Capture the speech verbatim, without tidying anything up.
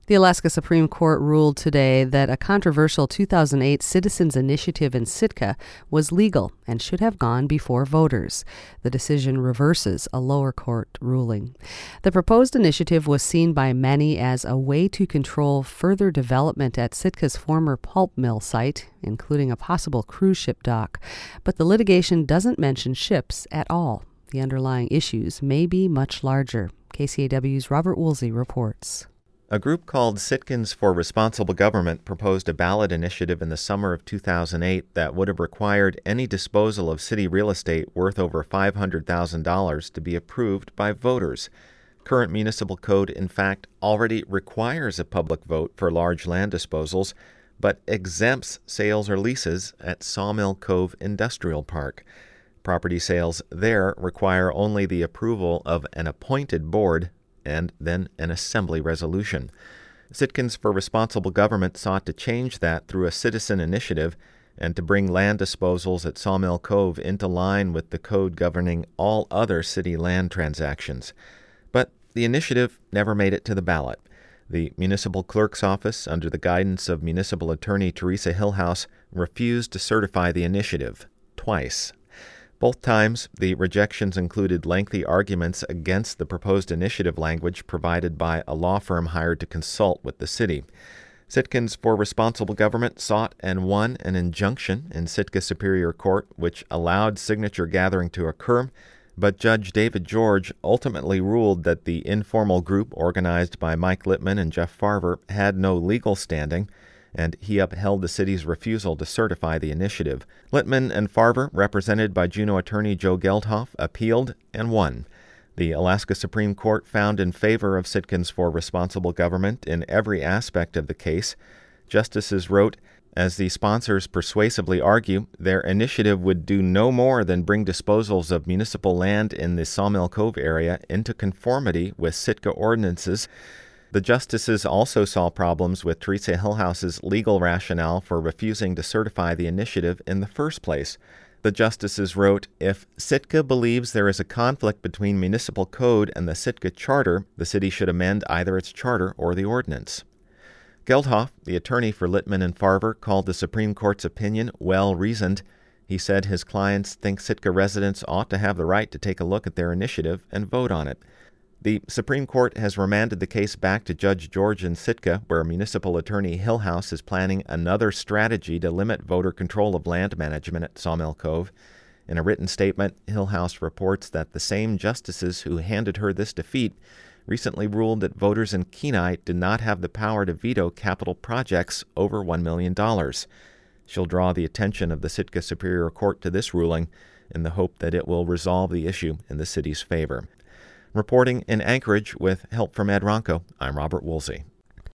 The Alaska Supreme Court ruled today that a controversial two thousand eight citizens' initiative in Sitka was legal and should have gone before voters. The decision reverses a lower court ruling. The proposed initiative was seen by many as a way to control further development at Sitka's former pulp mill site, including a possible cruise ship dock. But the litigation doesn't mention ships at all. The underlying issues may be much larger. K C A W's Robert Woolsey reports. A group called Sitkans for Responsible Government proposed a ballot initiative in the summer of two thousand eight that would have required any disposal of city real estate worth over five hundred thousand dollars to be approved by voters. Current municipal code, in fact, already requires a public vote for large land disposals, but exempts sales or leases at Sawmill Cove Industrial Park. Property sales there require only the approval of an appointed board and then an assembly resolution. Sitkans for Responsible Government sought to change that through a citizen initiative and to bring land disposals at Sawmill Cove into line with the code governing all other city land transactions. But the initiative never made it to the ballot. The municipal clerk's office, under the guidance of municipal attorney Teresa Hillhouse, refused to certify the initiative twice. Both times, the rejections included lengthy arguments against the proposed initiative language provided by a law firm hired to consult with the city. Sitkans for Responsible Government sought and won an injunction in Sitka Superior Court which allowed signature gathering to occur, but Judge David George ultimately ruled that the informal group organized by Mike Littman and Jeff Farver had no legal standing, and he upheld the city's refusal to certify the initiative. Littman and Farver, represented by Juneau attorney Joe Geldhoff, appealed and won. The Alaska Supreme Court found in favor of Sitkans for Responsible Government in every aspect of the case. Justices wrote, as the sponsors persuasively argue, their initiative would do no more than bring disposals of municipal land in the Sawmill Cove area into conformity with Sitka ordinances. The justices also saw problems with Teresa Hillhouse's legal rationale for refusing to certify the initiative in the first place. The justices wrote, if Sitka believes there is a conflict between municipal code and the Sitka Charter, the city should amend either its charter or the ordinance. Geldhoff, the attorney for Littman and Farver, called the Supreme Court's opinion well-reasoned. He said his clients think Sitka residents ought to have the right to take a look at their initiative and vote on it. The Supreme Court has remanded the case back to Judge George in Sitka, where municipal attorney Hillhouse is planning another strategy to limit voter control of land management at Sawmill Cove. In a written statement, Hillhouse reports that the same justices who handed her this defeat recently ruled that voters in Kenai did not have the power to veto capital projects over one million dollars. She'll draw the attention of the Sitka Superior Court to this ruling in the hope that it will resolve the issue in the city's favor. Reporting in Anchorage with help from Ed Ronco, I'm Robert Woolsey.